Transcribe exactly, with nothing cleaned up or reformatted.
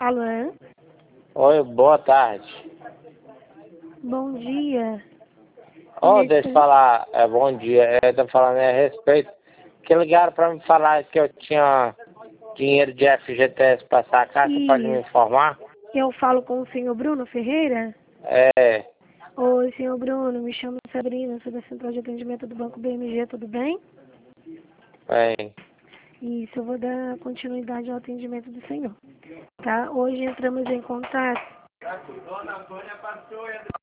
Alô? Oi, boa tarde. Bom dia. Ô, Nesse- deixa eu falar, é, bom dia, eu tô falando a respeito, que ligaram pra me falar que eu tinha dinheiro de F G T S pra sacar, você pode me Isso. informar? Eu falo com o senhor Bruno Ferreira? É, Oi, senhor Bruno, me chamo Sabrina, sou da Central de Atendimento do Banco B M G, tudo bem? bem, Isso, eu vou dar continuidade ao atendimento do senhor. Tá? Hoje entramos em contato